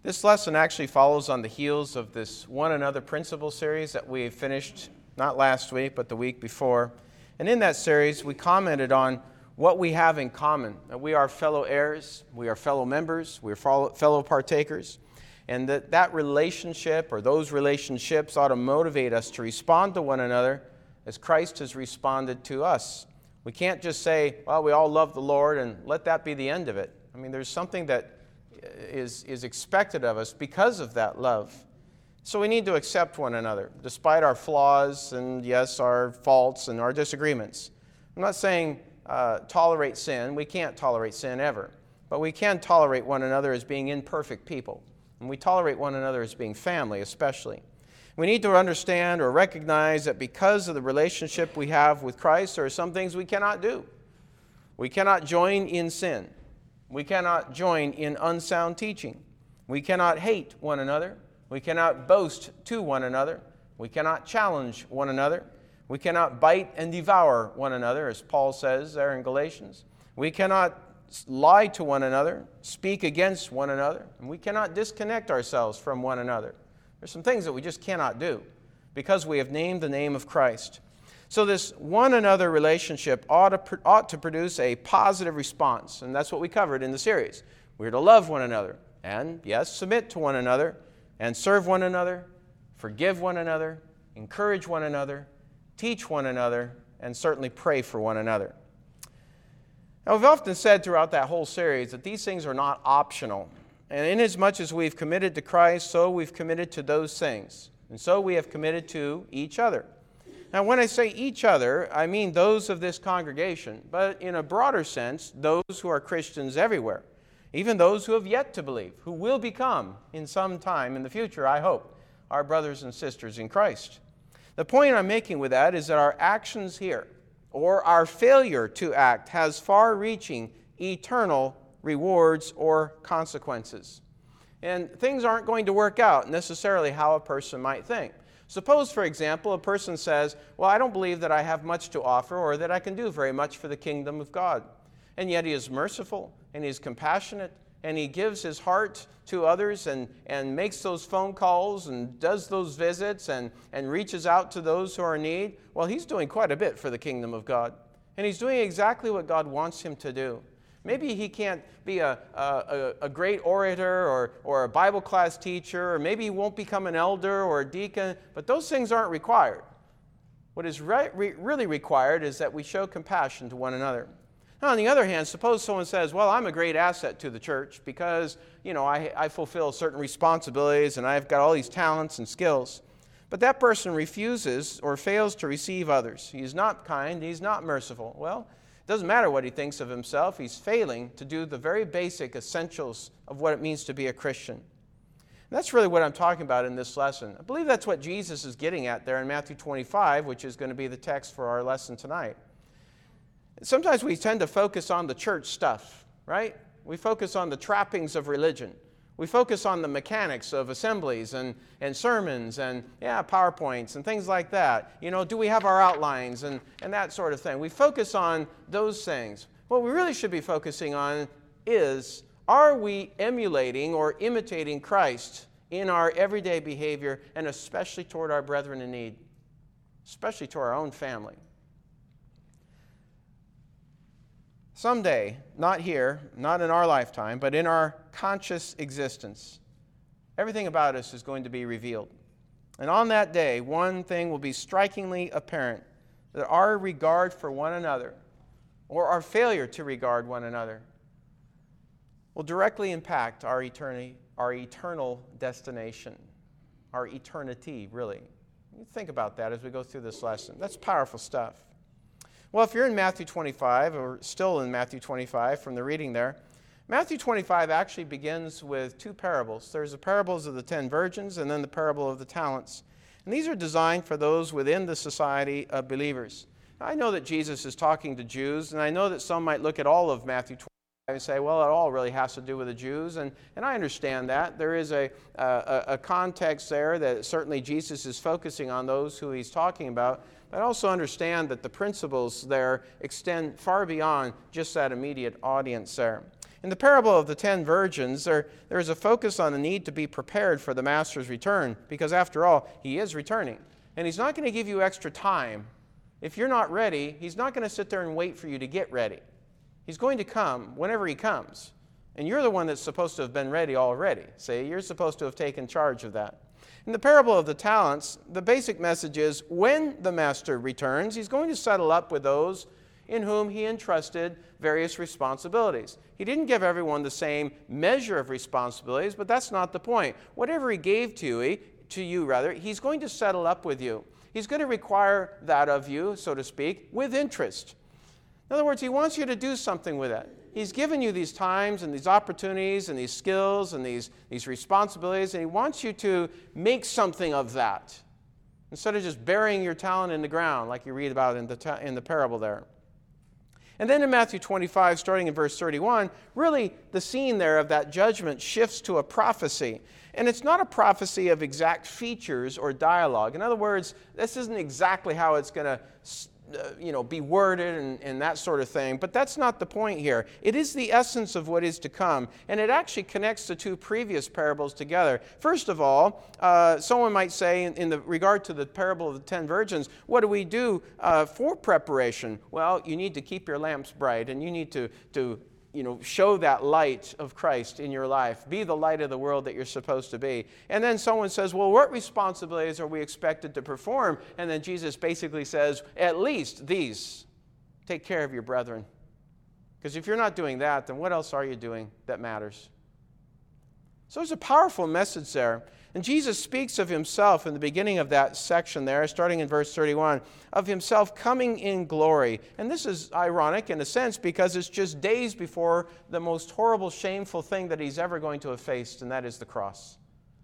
This lesson actually follows on the heels of this One Another Principle series that we finished not last week, but the week before. And in that series, we commented on what we have in common. That we are fellow heirs, we are fellow members, we are fellow partakers, and that relationship or those relationships ought to motivate us to respond to one another as Christ has responded to us. We can't just say, well, we all love the Lord and let that be the end of it. I mean, there's something that is expected of us because of that love. So we need to accept one another, despite our flaws and, yes, our faults and our disagreements. I'm not saying tolerate sin. We can't tolerate sin ever. But we can tolerate one another as being imperfect people. And we tolerate one another as being family, especially. We need to understand or recognize that because of the relationship we have with Christ, there are some things we cannot do. We cannot join in sin. We cannot join in unsound teaching. We cannot hate one another. We cannot boast to one another. We cannot challenge one another. We cannot bite and devour one another, as Paul says there in Galatians. We cannot lie to one another, speak against one another, and we cannot disconnect ourselves from one another. There's some things that we just cannot do because we have named the name of Christ. So this one another relationship ought to produce a positive response, and that's what we covered in the series. We're to love one another and, yes, submit to one another and serve one another, forgive one another, encourage one another, teach one another, and certainly pray for one another. Now, we've often said throughout that whole series that these things are not optional. And inasmuch as we've committed to Christ, so we've committed to those things. And so we have committed to each other. Now, when I say each other, I mean those of this congregation, but in a broader sense, those who are Christians everywhere, even those who have yet to believe, who will become in some time in the future, I hope, our brothers and sisters in Christ. The point I'm making with that is that our actions here, or our failure to act, has far-reaching eternal rewards or consequences. And things aren't going to work out necessarily how a person might think. Suppose, for example, a person says, well, I don't believe that I have much to offer or that I can do very much for the kingdom of God. And yet he is merciful and he is compassionate and he gives his heart to others and makes those phone calls and does those visits and reaches out to those who are in need. Well, he's doing quite a bit for the kingdom of God. And he's doing exactly what God wants him to do. Maybe he can't be a great orator or a Bible class teacher, or maybe he won't become an elder or a deacon, but those things aren't required. What is really required is that we show compassion to one another. Now, on the other hand, suppose someone says, well, I'm a great asset to the church because, I fulfill certain responsibilities and I've got all these talents and skills. But that person refuses or fails to receive others. He's not kind, he's not merciful. Well, it doesn't matter what he thinks of himself. He's failing to do the very basic essentials of what it means to be a Christian. And that's really what I'm talking about in this lesson. I believe that's what Jesus is getting at there in Matthew 25, which is going to be the text for our lesson tonight. Sometimes we tend to focus on the church stuff, right? We focus on the trappings of religion. We focus on the mechanics of assemblies and sermons and, PowerPoints and things like that. Do we have our outlines and that sort of thing? We focus on those things. What we really should be focusing on is, are we emulating or imitating Christ in our everyday behavior and especially toward our brethren in need, especially to our own family? Someday, not here, not in our lifetime, but in our conscious existence, everything about us is going to be revealed. And on that day, one thing will be strikingly apparent, that our regard for one another, or our failure to regard one another, will directly impact our eternal destination, our eternity, really. Think about that as we go through this lesson. That's powerful stuff. Well, if you're in Matthew 25, or still in Matthew 25 from the reading there, Matthew 25 actually begins with two parables. There's the parables of the 10 virgins and then the parable of the talents. And these are designed for those within the society of believers. Now, I know that Jesus is talking to Jews, and I know that some might look at all of Matthew 25 and say, well, it all really has to do with the Jews, and I understand that. There is a context there that certainly Jesus is focusing on those who he's talking about, but I also understand that the principles there extend far beyond just that immediate audience there. In the parable of the 10 virgins, there is a focus on the need to be prepared for the master's return, because after all, he is returning. And he's not going to give you extra time. If you're not ready, he's not going to sit there and wait for you to get ready. He's going to come whenever he comes. And you're the one that's supposed to have been ready already. See, you're supposed to have taken charge of that. In the parable of the talents, the basic message is when the master returns, he's going to settle up with those in whom he entrusted various responsibilities. He didn't give everyone the same measure of responsibilities, but that's not the point. Whatever he gave to you, he's going to settle up with you. He's going to require that of you, so to speak, with interest. In other words, he wants you to do something with it. He's given you these times and these opportunities and these skills and these responsibilities, and he wants you to make something of that instead of just burying your talent in the ground like you read about in the parable there. And then in Matthew 25, starting in verse 31, really the scene there of that judgment shifts to a prophecy. And it's not a prophecy of exact features or dialogue. In other words, this isn't exactly how it's going to be worded and that sort of thing. But that's not the point here. It is the essence of what is to come. And it actually connects the two previous parables together. First of all, someone might say in the regard to the parable of the 10 virgins, what do we do for preparation? Well, you need to keep your lamps bright, and you need to show that light of Christ in your life. Be the light of the world that you're supposed to be. And then someone says, well, what responsibilities are we expected to perform? And then Jesus basically says, at least these. Take care of your brethren. Because if you're not doing that, then what else are you doing that matters? So there's a powerful message there. And Jesus speaks of himself in the beginning of that section there, starting in verse 31, of himself coming in glory. And this is ironic in a sense because it's just days before the most horrible, shameful thing that he's ever going to have faced, and that is the cross.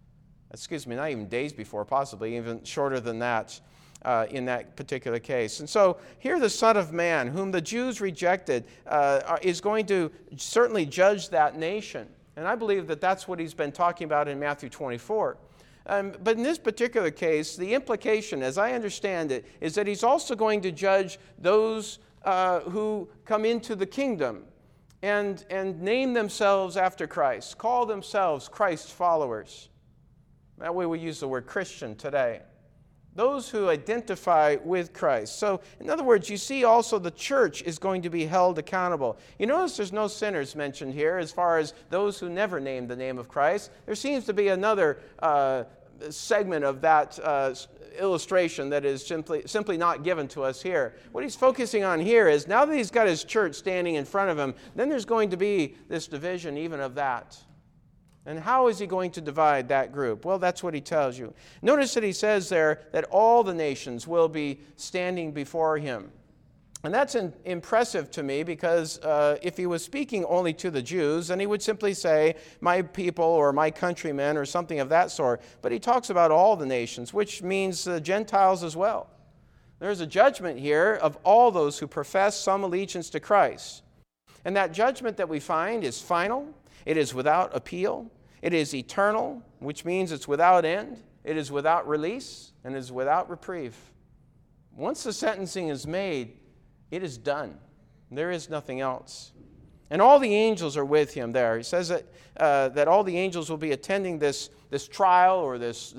Not even days before, possibly even shorter than that in that particular case. And so here the Son of Man, whom the Jews rejected, is going to certainly judge that nation. And I believe that that's what he's been talking about in Matthew 24. But in this particular case, the implication, as I understand it, is that he's also going to judge those who come into the kingdom and name themselves after Christ, call themselves Christ followers. That way we use the word Christian today. Those who identify with Christ. So, in other words, you see also the church is going to be held accountable. You notice there's no sinners mentioned here as far as those who never named the name of Christ. There seems to be another segment of that illustration that is simply not given to us here. What he's focusing on here is now that he's got his church standing in front of him, then there's going to be this division even of that. And how is he going to divide that group? Well, that's what he tells you. Notice that he says there that all the nations will be standing before him. And that's impressive to me because if he was speaking only to the Jews, then he would simply say, my people or my countrymen or something of that sort. But he talks about all the nations, which means Gentiles as well. There's a judgment here of all those who profess some allegiance to Christ. And that judgment that we find is final. It is without appeal. It is eternal, which means it's without end. It is without release, and it is without reprieve. Once the sentencing is made, it is done. There is nothing else. And all the angels are with him there. He says that all the angels will be attending this trial or this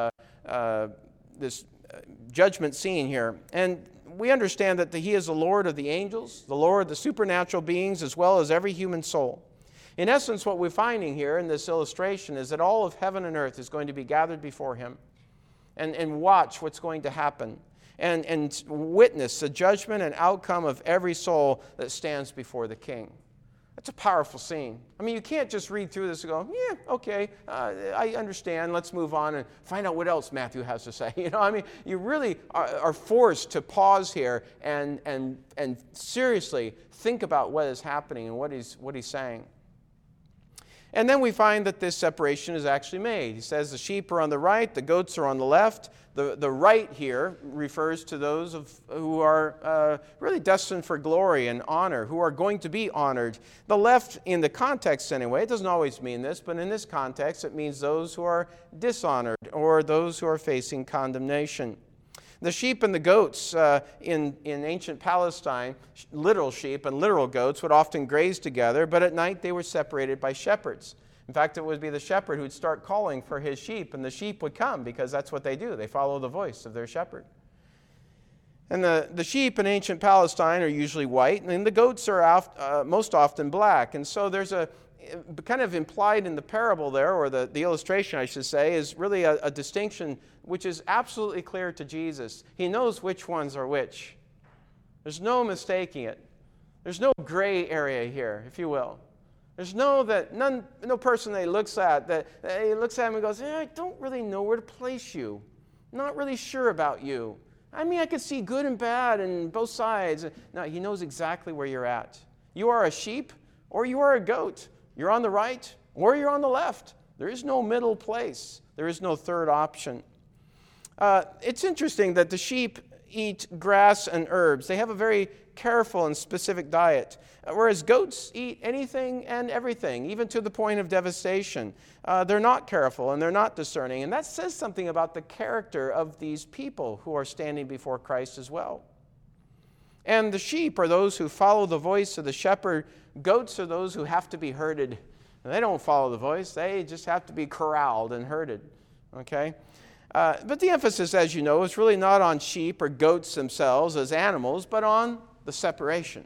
judgment scene here. And we understand that he is the Lord of the angels, the Lord of the supernatural beings, as well as every human soul. In essence, what we're finding here in this illustration is that all of heaven and earth is going to be gathered before him and watch what's going to happen and witness the judgment and outcome of every soul that stands before the King. That's a powerful scene. I mean, you can't just read through this and go, yeah, okay, I understand. Let's move on and find out what else Matthew has to say. You really are forced to pause here and seriously think about what is happening and what he's saying. And then we find that this separation is actually made. He says the sheep are on the right, the goats are on the left. The right here refers to those who are really destined for glory and honor, who are going to be honored. The left, in the context anyway, it doesn't always mean this, but in this context it means those who are dishonored or those who are facing condemnation. The sheep and the goats in ancient Palestine, literal sheep and literal goats would often graze together, but at night they were separated by shepherds. In fact, it would be the shepherd who would start calling for his sheep, and the sheep would come because that's what they do. They follow the voice of their shepherd. And the sheep in ancient Palestine are usually white, and the goats are most often black. And so there's a kind of implied in the parable there, or the illustration, I should say, is really a distinction which is absolutely clear to Jesus. He knows which ones are which. There's no mistaking it. There's no gray area here, if you will. There's no person that he looks at him and goes, I don't really know where to place you. I'm not really sure about you. I mean, I could see good and bad and both sides. No, he knows exactly where you're at. You are a sheep or you are a goat. You're on the right or you're on the left. There is no middle place. There is no third option. It's interesting that the sheep eat grass and herbs. They have a very careful and specific diet, whereas goats eat anything and everything, even to the point of devastation. They're not careful and they're not discerning, and that says something about the character of these people who are standing before Christ as well. And the sheep are those who follow the voice of the shepherd. Goats are those who have to be herded. They don't follow the voice. They just have to be corralled and herded. Okay? But the emphasis, as you know, is really not on sheep or goats themselves as animals, but on the separation.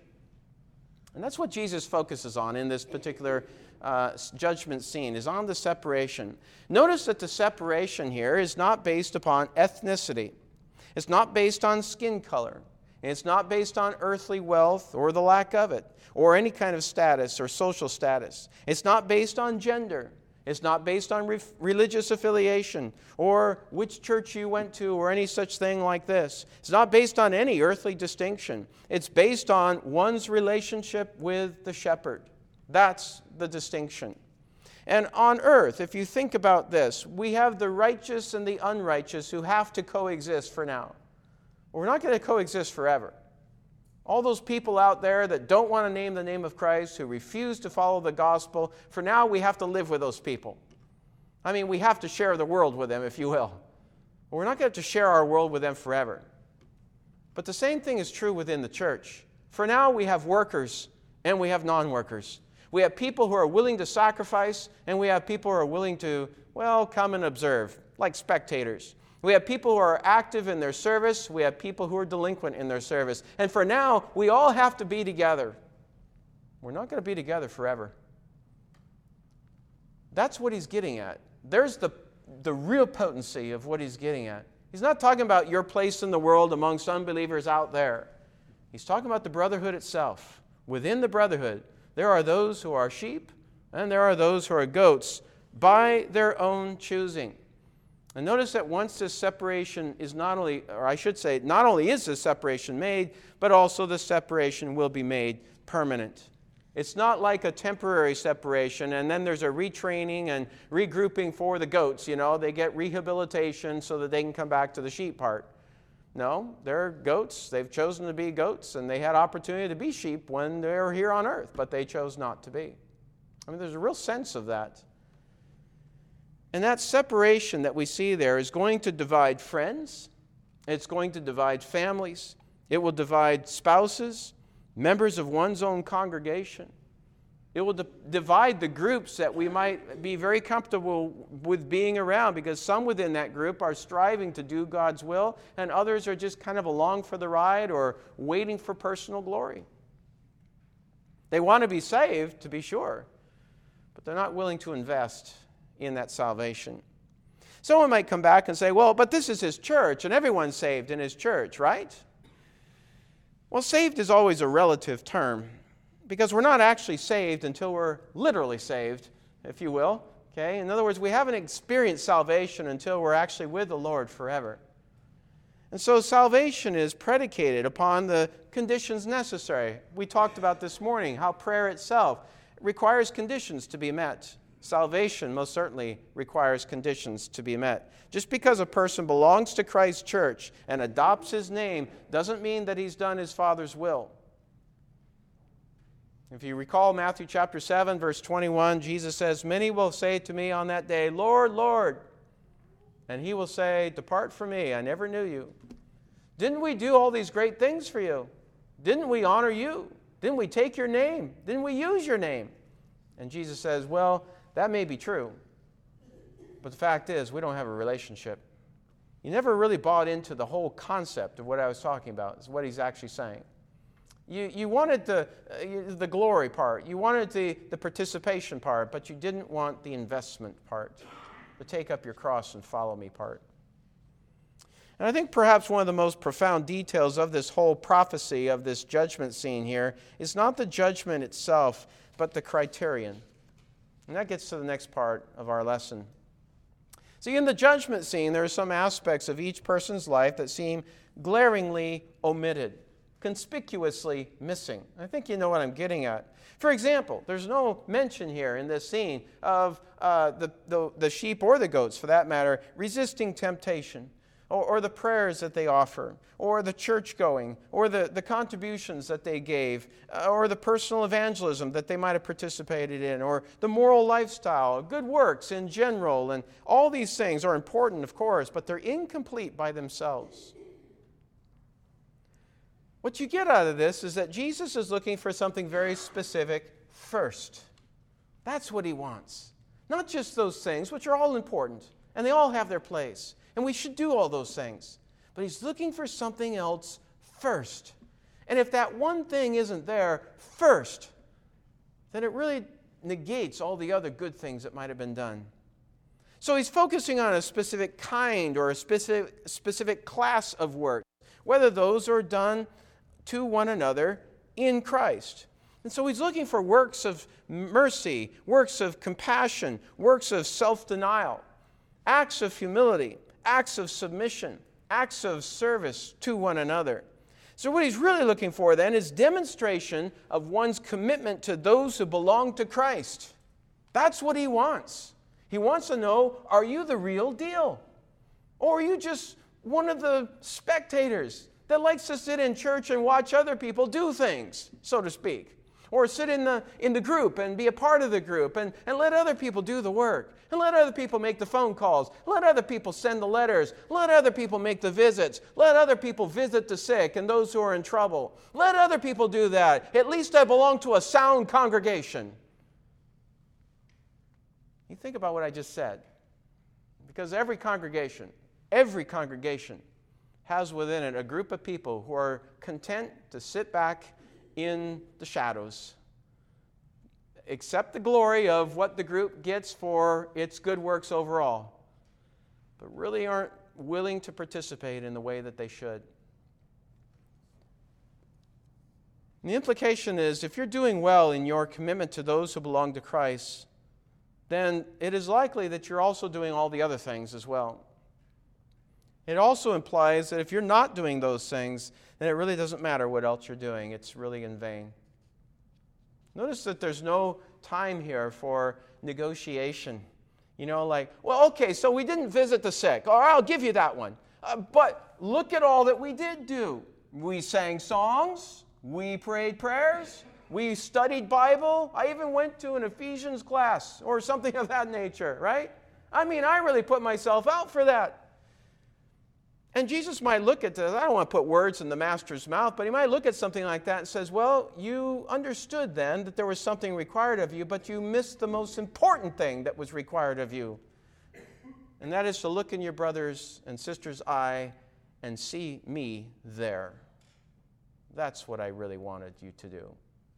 And that's what Jesus focuses on in this particular judgment scene, is on the separation. Notice that the separation here is not based upon ethnicity. It's not based on skin color. And it's not based on earthly wealth or the lack of it, or any kind of status or social status. It's not based on gender. It's not based on religious affiliation or which church you went to or any such thing like this. It's not based on any earthly distinction. It's based on one's relationship with the shepherd. That's the distinction. And on earth, if you think about this, we have the righteous and the unrighteous who have to coexist for now. We're not going to coexist forever. All those people out there that don't want to name the name of Christ, who refuse to follow the gospel, for now we have to live with those people. I mean, we have to share the world with them, if you will. But we're not going to have to share our world with them forever. But the same thing is true within the church. For now, we have workers and we have non-workers. We have people who are willing to sacrifice, and we have people who are willing to, come and observe, like spectators. We have people who are active in their service. We have people who are delinquent in their service. And for now, we all have to be together. We're not going to be together forever. That's what he's getting at. There's the real potency of what he's getting at. He's not talking about your place in the world amongst unbelievers out there. He's talking about the brotherhood itself. Within the brotherhood, there are those who are sheep and there are those who are goats by their own choosing. And notice that once this separation is not only is this separation made, but also the separation will be made permanent. It's not like a temporary separation, and then there's a retraining and regrouping for the goats. They get rehabilitation so that they can come back to the sheep part. No, they're goats. They've chosen to be goats, and they had opportunity to be sheep when they were here on earth, but they chose not to be. I mean, there's a real sense of that. And that separation that we see there is going to divide friends. It's going to divide families. It will divide spouses, members of one's own congregation. It will divide the groups that we might be very comfortable with being around, because some within that group are striving to do God's will, and others are just kind of along for the ride or waiting for personal glory. They want to be saved, to be sure, but they're not willing to invest in that salvation. Someone might come back and say, but this is his church, and everyone's saved in his church, right? Well, saved is always a relative term, because we're not actually saved until we're literally saved, if you will. Okay? In other words, we haven't experienced salvation until we're actually with the Lord forever. And so salvation is predicated upon the conditions necessary. We talked about this morning how prayer itself requires conditions to be met. Salvation most certainly requires conditions to be met. Just because a person belongs to Christ's church and adopts his name doesn't mean that he's done his Father's will. If you recall Matthew chapter 7, verse 21, Jesus says, "Many will say to me on that day, 'Lord, Lord.' And he will say, 'Depart from me, I never knew you.' Didn't we do all these great things for you? Didn't we honor you? Didn't we take your name? Didn't we use your name? And Jesus says, well, that may be true. But the fact is, we don't have a relationship. You never really bought into the whole concept of what I was talking about, is what he's actually saying. You wanted the glory part. You wanted the participation part, but you didn't want the investment part, the take up your cross and follow me part. And I think perhaps one of the most profound details of this whole prophecy of this judgment scene here is not the judgment itself, but the criterion. And that gets to the next part of our lesson. See, in the judgment scene, there are some aspects of each person's life that seem glaringly omitted, conspicuously missing. I think you know what I'm getting at. For example, there's no mention here in this scene of the sheep or the goats, for that matter, resisting temptation, or the prayers that they offer, or the church going, or the contributions that they gave, or the personal evangelism that they might have participated in, or the moral lifestyle, good works in general. And all these things are important, of course, but they're incomplete by themselves. What you get out of this is that Jesus is looking for something very specific first. That's what he wants. Not just those things, which are all important, and they all have their place. And we should do all those things. But he's looking for something else first. And if that one thing isn't there first, then it really negates all the other good things that might have been done. So he's focusing on a specific kind or a specific class of work, whether those are done to one another in Christ. And so he's looking for works of mercy, works of compassion, works of self-denial, acts of humility, acts of submission, acts of service to one another. So what he's really looking for then is demonstration of one's commitment to those who belong to Christ. That's what he wants. He wants to know, are you the real deal? Or are you just one of the spectators that likes to sit in church and watch other people do things, so to speak? Or sit in the group and be a part of the group and let other people do the work. And let other people make the phone calls. Let other people send the letters. Let other people make the visits. Let other people visit the sick and those who are in trouble. Let other people do that. At least I belong to a sound congregation. You think about what I just said. Because every congregation has within it a group of people who are content to sit back in the shadows, accept the glory of what the group gets for its good works overall, but really aren't willing to participate in the way that they should. And the implication is, if you're doing well in your commitment to those who belong to Christ, then it is likely that you're also doing all the other things as well. It also implies that if you're not doing those things, then it really doesn't matter what else you're doing. It's really in vain. Notice that there's no time here for negotiation. You know, like, well, okay, so we didn't visit the sick. All right, I'll give you that one. But look at all that we did do. We sang songs. We prayed prayers. We studied Bible. I even went to an Ephesians class or something of that nature, right? I mean, I really put myself out for that. And Jesus might look at this. I don't want to put words in the master's mouth, but he might look at something like that and says, well, you understood then that there was something required of you, but you missed the most important thing that was required of you. And that is to look in your brother's and sister's eye and see me there. That's what I really wanted you to do.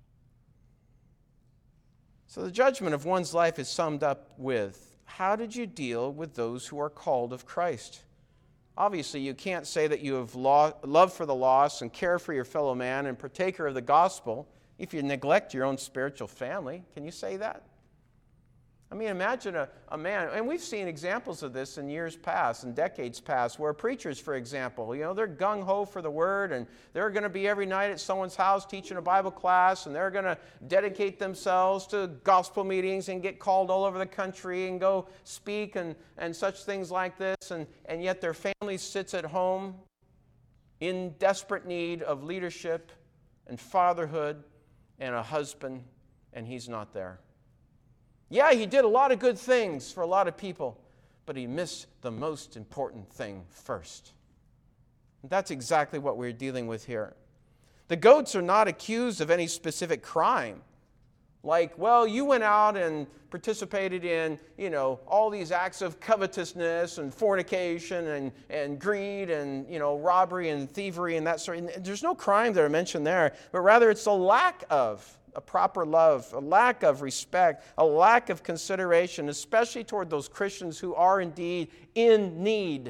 So the judgment of one's life is summed up with, how did you deal with those who are called of Christ? Obviously, you can't say that you have love for the lost and care for your fellow man and partaker of the gospel if you neglect your own spiritual family. Can you say that? I mean, imagine a man, and we've seen examples of this in years past, in decades past, where preachers, for example, they're gung-ho for the word, and they're going to be every night at someone's house teaching a Bible class, and they're going to dedicate themselves to gospel meetings and get called all over the country and go speak and such things like this, and yet their family sits at home in desperate need of leadership and fatherhood and a husband, and he's not there. Yeah, he did a lot of good things for a lot of people, but he missed the most important thing first. That's exactly what we're dealing with here. The goats are not accused of any specific crime. Like, well, you went out and participated in, all these acts of covetousness and fornication and greed and, robbery and thievery and that sort. And there's no crime that are mentioned there, but rather it's a lack of a proper love, a lack of respect, a lack of consideration, especially toward those Christians who are indeed in need.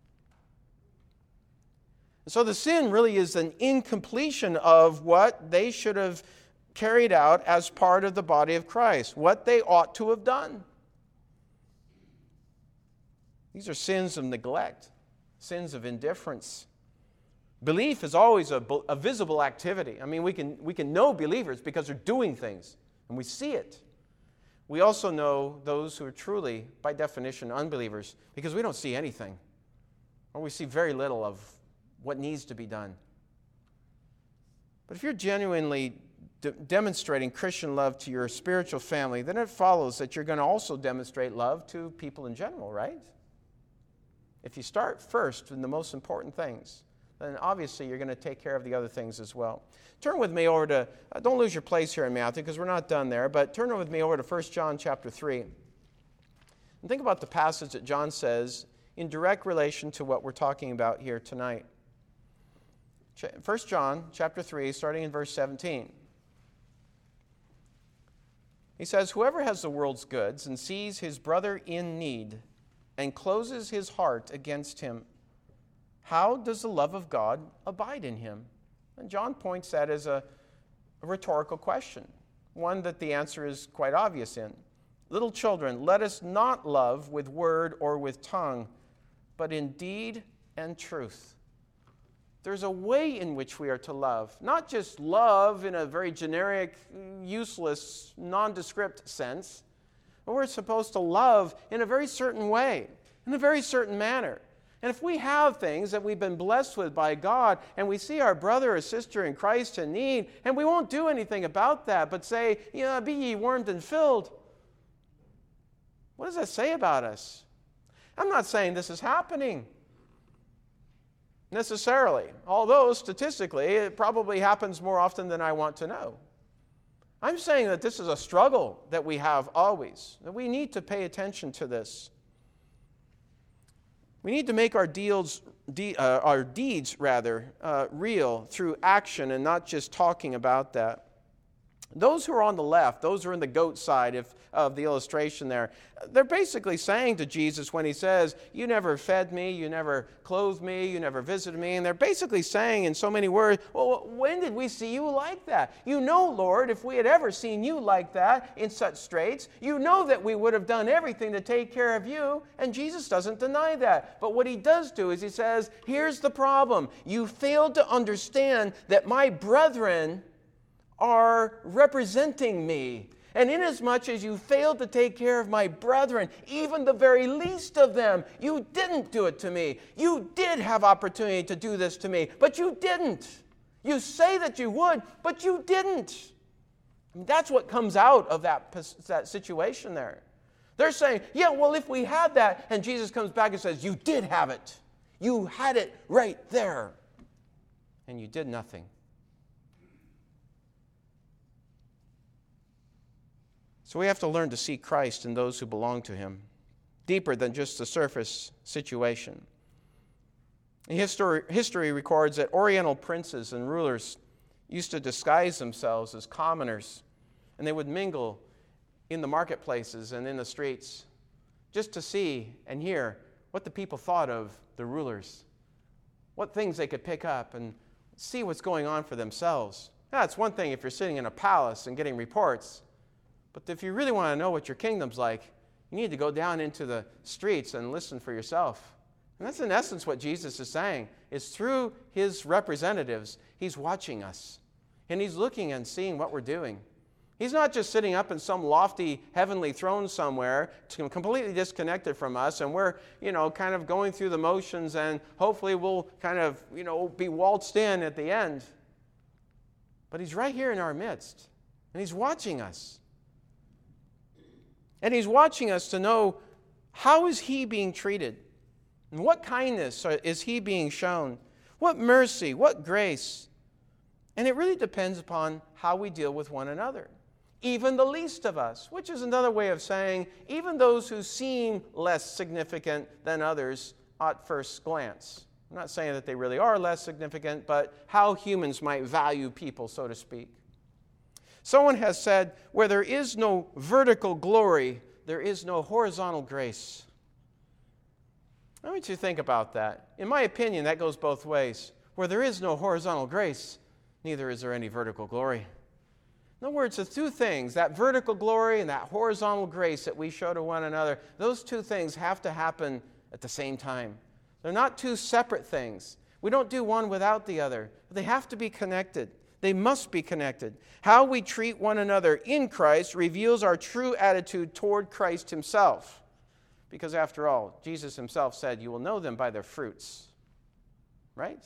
And so the sin really is an incompletion of what they should have carried out as part of the body of Christ, what they ought to have done. These are sins of neglect, sins of indifference. Belief is always a visible activity. I mean, we can know believers because they're doing things, and we see it. We also know those who are truly, by definition, unbelievers because we don't see anything, or we see very little of what needs to be done. But if you're genuinely demonstrating Christian love to your spiritual family, then it follows that you're going to also demonstrate love to people in general, right? If you start first in the most important things, then obviously you're going to take care of the other things as well. Turn with me over to, don't lose your place here in Matthew because we're not done there, but turn with me over to 1 John chapter 3. And think about the passage that John says in direct relation to what we're talking about here tonight. 1 John chapter 3, starting in verse 17. He says, "Whoever has the world's goods and sees his brother in need and closes his heart against him, how does the love of God abide in him?" And John points that as a rhetorical question, one that the answer is quite obvious in. "Little children, let us not love with word or with tongue, but in deed and truth." There's a way in which we are to love, not just love in a very generic, useless, nondescript sense, but we're supposed to love in a very certain way, in a very certain manner. And if we have things that we've been blessed with by God, and we see our brother or sister in Christ in need, and we won't do anything about that, but say, "Be ye warmed and filled," what does that say about us? I'm not saying this is happening necessarily, although statistically it probably happens more often than I want to know. I'm saying that this is a struggle that we have always, that we need to pay attention to this. We need to make our deeds real through action and not just talking about that. Those who are on the left, those who are in the goat side of the illustration there, they're basically saying to Jesus when he says, "You never fed me, you never clothed me, you never visited me," and they're basically saying in so many words, "Well, when did we see you like that? You know, Lord, if we had ever seen you like that in such straits, you know that we would have done everything to take care of you," and Jesus doesn't deny that. But what he does do is he says, "Here's the problem. You failed to understand that my brethren are representing me. And inasmuch as you failed to take care of my brethren, even the very least of them, you didn't do it to me. You did have opportunity to do this to me, but you didn't. You say that you would, but you didn't." And that's what comes out of that situation there. They're saying, "Yeah, well, if we had that," and Jesus comes back and says, "You did have it. You had it right there. And you did nothing." So we have to learn to see Christ in those who belong to him, deeper than just the surface situation. History records that Oriental princes and rulers used to disguise themselves as commoners, and they would mingle in the marketplaces and in the streets just to see and hear what the people thought of the rulers, what things they could pick up and see what's going on for themselves. Now, it's one thing if you're sitting in a palace and getting reports, but if you really want to know what your kingdom's like, you need to go down into the streets and listen for yourself. And that's in essence what Jesus is saying, is through his representatives, he's watching us. And he's looking and seeing what we're doing. He's not just sitting up in some lofty heavenly throne somewhere, completely disconnected from us, and we're, kind of going through the motions, and hopefully we'll kind of, be waltzed in at the end. But he's right here in our midst, and he's watching us. And he's watching us to know, how is he being treated? And what kindness is he being shown? what mercy, what grace. And it really depends upon how we deal with one another. Even the least of us, which is another way of saying even those who seem less significant than others at first glance. I'm not saying that they really are less significant, but how humans might value people, so to speak. Someone has said, where there is no vertical glory, there is no horizontal grace. I want you to think about that. In my opinion, that goes both ways. Where there is no horizontal grace, neither is there any vertical glory. In other words, the two things, that vertical glory and that horizontal grace that we show to one another, those two things have to happen at the same time. They're not two separate things. We don't do one without the other. They have to be connected. They must be connected. How we treat one another in Christ reveals our true attitude toward Christ himself. Because after all, Jesus himself said, you will know them by their fruits. Right?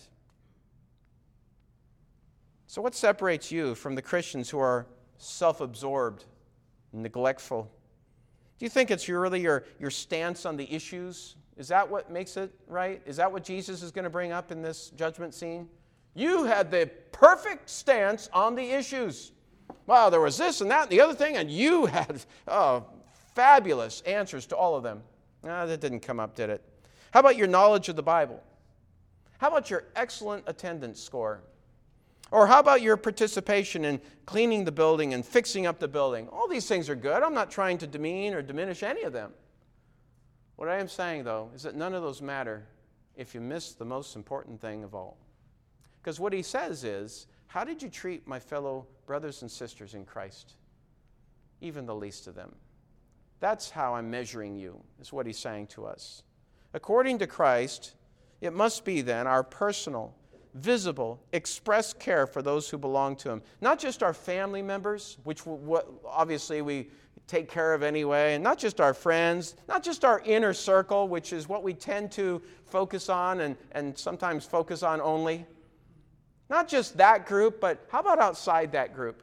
So what separates you from the Christians who are self-absorbed, neglectful? Do you think it's really your stance on the issues? Is that what makes it right? Is that what Jesus is going to bring up in this judgment scene? You had the perfect stance on the issues. Well, there was this and that and the other thing, and you had fabulous answers to all of them. That didn't come up, did it? How about your knowledge of the Bible? How about your excellent attendance score? Or how about your participation in cleaning the building and fixing up the building? All these things are good. I'm not trying to demean or diminish any of them. What I am saying, though, is that none of those matter if you miss the most important thing of all. Because what he says is, how did you treat my fellow brothers and sisters in Christ? Even the least of them. That's how I'm measuring you, is what he's saying to us. According to Christ, it must be then our personal, visible, express care for those who belong to him. Not just our family members, which obviously we take care of anyway, and not just our friends, not just our inner circle, which is what we tend to focus on and sometimes focus on only. Not just that group, but how about outside that group?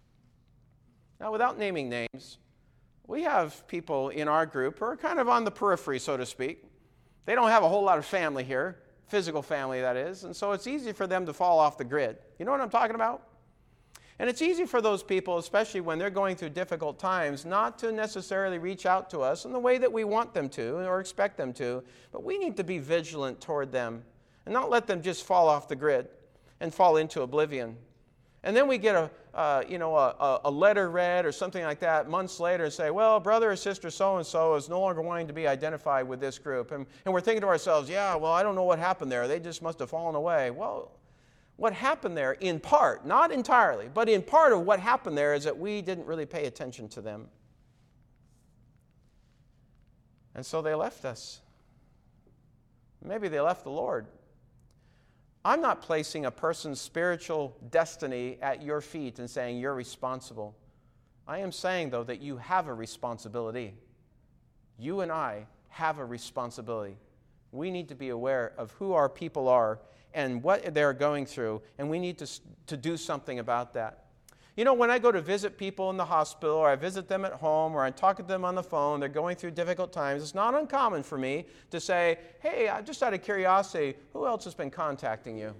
Now, without naming names, we have people in our group who are kind of on the periphery, so to speak. They don't have a whole lot of family here, physical family, that is, and so it's easy for them to fall off the grid. You know what I'm talking about? And it's easy for those people, especially when they're going through difficult times, not to necessarily reach out to us in the way that we want them to or expect them to, but we need to be vigilant toward them and not let them just fall off the grid and fall into oblivion. And then we get a letter read or something like that months later and say, well, brother or sister so-and-so is no longer wanting to be identified with this group. And we're thinking to ourselves, yeah, well, I don't know what happened there. They just must have fallen away. Well, what happened there, in part, not entirely, but in part of what happened there is that we didn't really pay attention to them. And so they left us. Maybe they left the Lord. I'm not placing a person's spiritual destiny at your feet and saying you're responsible. I am saying, though, that you have a responsibility. You and I have a responsibility. We need to be aware of who our people are and what they're going through, and we need to do something about that. You know, when I go to visit people in the hospital, or I visit them at home, or I talk to them on the phone, they're going through difficult times, it's not uncommon for me to say, hey, just out of curiosity, who else has been contacting you?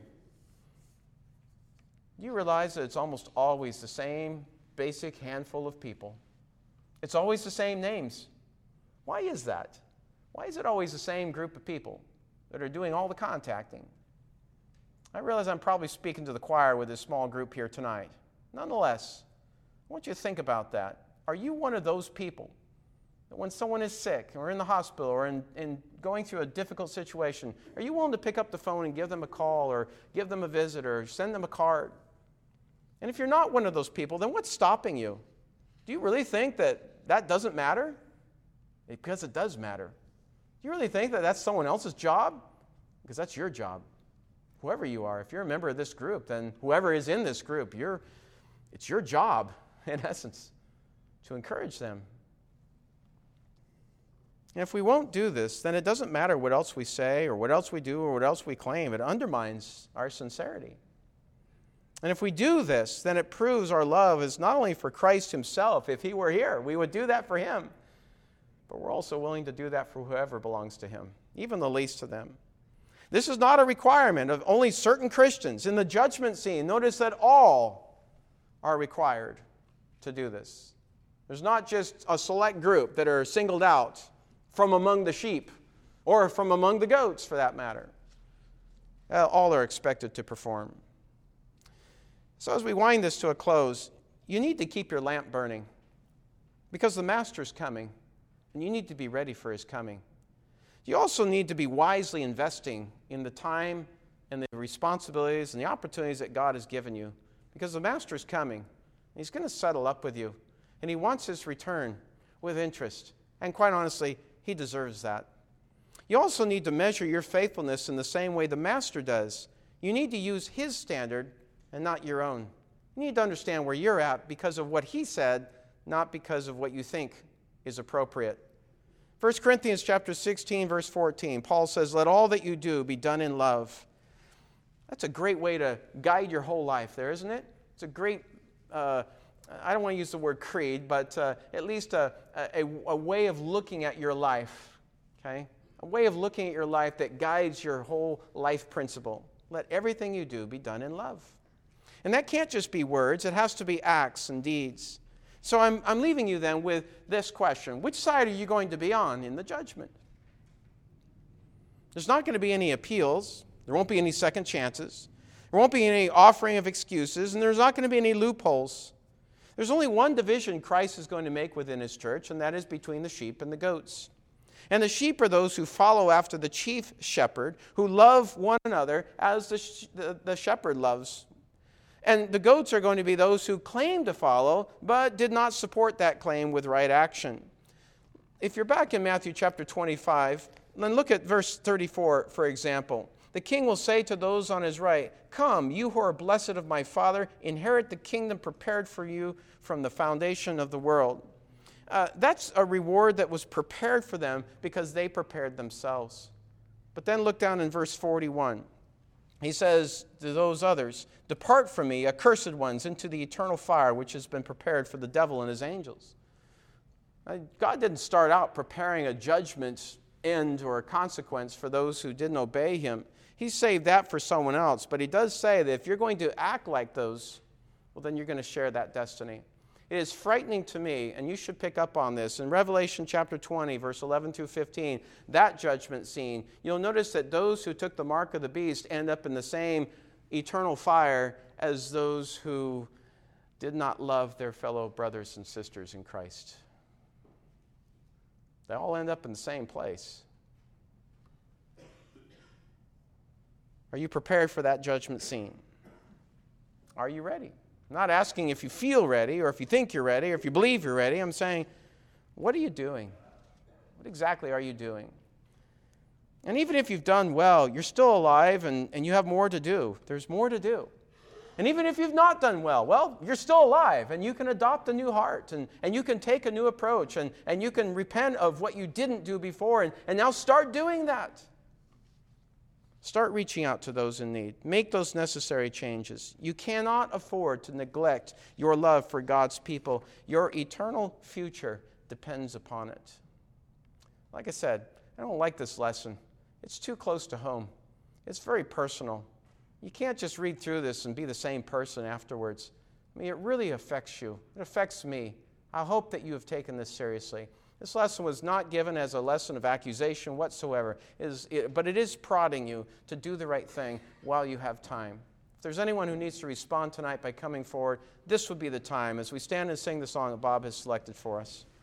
You realize that it's almost always the same basic handful of people. It's always the same names. Why is that? Why is it always the same group of people that are doing all the contacting? I realize I'm probably speaking to the choir with this small group here tonight. Nonetheless, I want you to think about that. Are you one of those people that when someone is sick or in the hospital or in going through a difficult situation, are you willing to pick up the phone and give them a call or give them a visit or send them a card? And if you're not one of those people, then what's stopping you? Do you really think that doesn't matter? Because it does matter. Do you really think that that's someone else's job? Because that's your job. Whoever you are, if you're a member of this group, then whoever is in this group, it's your job, in essence, to encourage them. And if we won't do this, then it doesn't matter what else we say or what else we do or what else we claim. It undermines our sincerity. And if we do this, then it proves our love is not only for Christ himself. If he were here, we would do that for him. But we're also willing to do that for whoever belongs to him, even the least of them. This is not a requirement of only certain Christians. In the judgment scene, notice that all are required to do this. There's not just a select group that are singled out from among the sheep or from among the goats, for that matter. All are expected to perform. So as we wind this to a close, you need to keep your lamp burning because the Master's coming, and you need to be ready for his coming. You also need to be wisely investing in the time and the responsibilities and the opportunities that God has given you because the Master's coming. And he's going to settle up with you, and he wants his return with interest. And quite honestly, he deserves that. You also need to measure your faithfulness in the same way the Master does. You need to use his standard and not your own. You need to understand where you're at because of what he said, not because of what you think is appropriate. 1 Corinthians chapter 16, verse 14, Paul says, "Let all that you do be done in love." That's a great way to guide your whole life there, isn't it? It's a great, I don't want to use the word creed, but at least a way of looking at your life, okay? A way of looking at your life that guides your whole life principle. Let everything you do be done in love. And that can't just be words. It has to be acts and deeds. So I'm leaving you then with this question. Which side are you going to be on in the judgment? There's not going to be any appeals. There won't be any second chances. There won't be any offering of excuses. And there's not going to be any loopholes. There's only one division Christ is going to make within his church, and that is between the sheep and the goats. And the sheep are those who follow after the chief shepherd, who love one another as the shepherd loves. And the goats are going to be those who claim to follow, but did not support that claim with right action. If you're back in Matthew chapter 25, then look at verse 34, for example. The king will say to those on his right, "Come, you who are blessed of my Father, inherit the kingdom prepared for you from the foundation of the world." That's a reward that was prepared for them because they prepared themselves. But then look down in verse 41. He says to those others, "Depart from me, accursed ones, into the eternal fire which has been prepared for the devil and his angels." God didn't start out preparing a judgment end or a consequence for those who didn't obey him. He saved that for someone else. But he does say that if you're going to act like those, well, then you're going to share that destiny. It is frightening to me, and you should pick up on this. In Revelation chapter 20, verse 11 through 15, that judgment scene, you'll notice that those who took the mark of the beast end up in the same eternal fire as those who did not love their fellow brothers and sisters in Christ. They all end up in the same place. Are you prepared for that judgment scene? Are you ready? I'm not asking if you feel ready or if you think you're ready or if you believe you're ready. I'm saying, what are you doing? What exactly are you doing? And even if you've done well, you're still alive and you have more to do. There's more to do. And even if you've not done well, you're still alive and you can adopt a new heart and you can take a new approach and you can repent of what you didn't do before and now start doing that. Start reaching out to those in need. Make those necessary changes. You cannot afford to neglect your love for God's people. Your eternal future depends upon it. Like I said, I don't like this lesson. It's too close to home. It's very personal. You can't just read through this and be the same person afterwards. I mean, it really affects you. It affects me. I hope that you have taken this seriously. This lesson was not given as a lesson of accusation whatsoever, but it is prodding you to do the right thing while you have time. If there's anyone who needs to respond tonight by coming forward, this would be the time as we stand and sing the song that Bob has selected for us.